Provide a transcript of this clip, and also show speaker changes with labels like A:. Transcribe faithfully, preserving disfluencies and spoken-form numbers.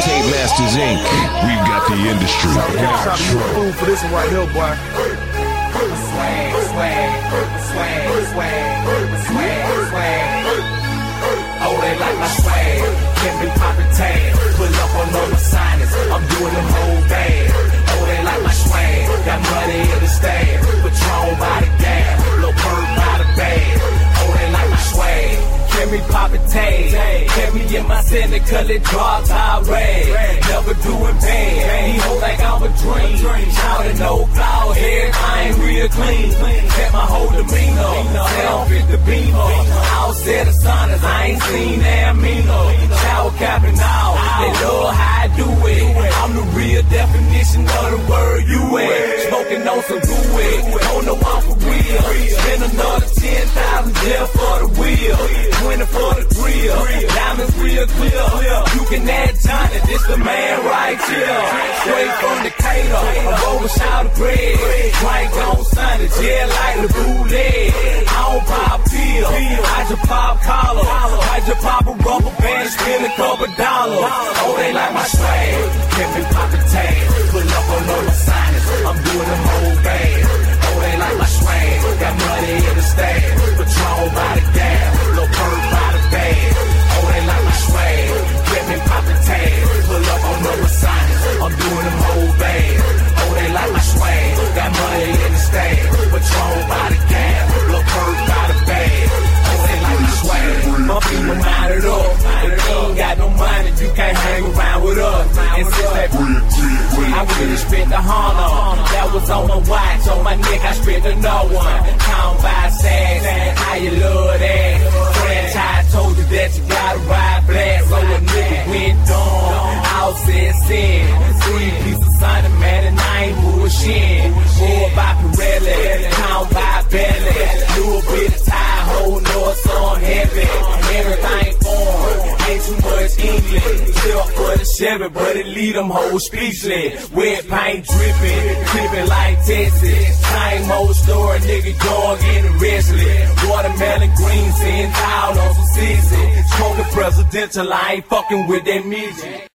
A: Tape Masters Incorporated. We've got the industry.
B: Shout to you fool for this one right here, boy.
C: Swag, swag, swag, swag, swag, swag. Oh, they like my swag. Can be poppin' tag. Pull up on all my signings. I'm doing them whole bad. Oh, they like my swag. Got money in the stand. Patron by the gas. Lil' bird by the bag. Oh, they like my swag. Can be poppin' tag. Can be in my center, cause it drops out red. Never doing bad. He hold like I'm a dream. Shoutin' no cloud head. I ain't real clean. Kept my whole demeanor. Sound fit the beamer. Outset of saunas. I ain't seen Amino. Shower capping out. They love how I do it. I'm the real definition of the word you at. Smoking on some good. Don't know I'm for real. Spend another ten thousand just for the wheel. twenty for the grill. Diamonds real clear. You can add Johnny. This the man right here. Straight from the cater. A roll shout of bread. Drink on Sunday. Jail like the bootleg. I don't pop pills. I just pop collar. I just pop a rubber band. Spend a couple dollars. Oh, they like my swag. Can't be poppin' tag. Pull up on all my signings. I'm doing them whole bad. Oh, they like my swag. Got money in the stand. Patron by the gas. Lil' bird by the bag. Oh, they like my swag. Can't be poppin' tag. Pull up on all my signings. I'm doing them whole bad. Oh, they like my swag. Got money in the stand. Patron by the gas. Lil' bird by the bag. Oh, they like my swag. My people mind it up. If you ain't got no money, you can't hang around with us. And since that I really spent the Honda. That was on my watch, on my neck, I spent the no one. Count by sass, how you love that? Franchise told you that you gotta ride black. So a nigga went dumb, out said sin. Three pieces of Sunday, man, and I ain't bullshit. More by Pirelli, count by belly. Little bit of tie, whole north, some heavy. Everything foreign, ain't too much English. Still for the Chevy, but it leave them hoes speechless. Wet paint dripping, dripping like Texas. Same old story, nigga dog in the wrestling. Watermelon green, sitting down on some season. Smoking presidential, I ain't fucking with that music.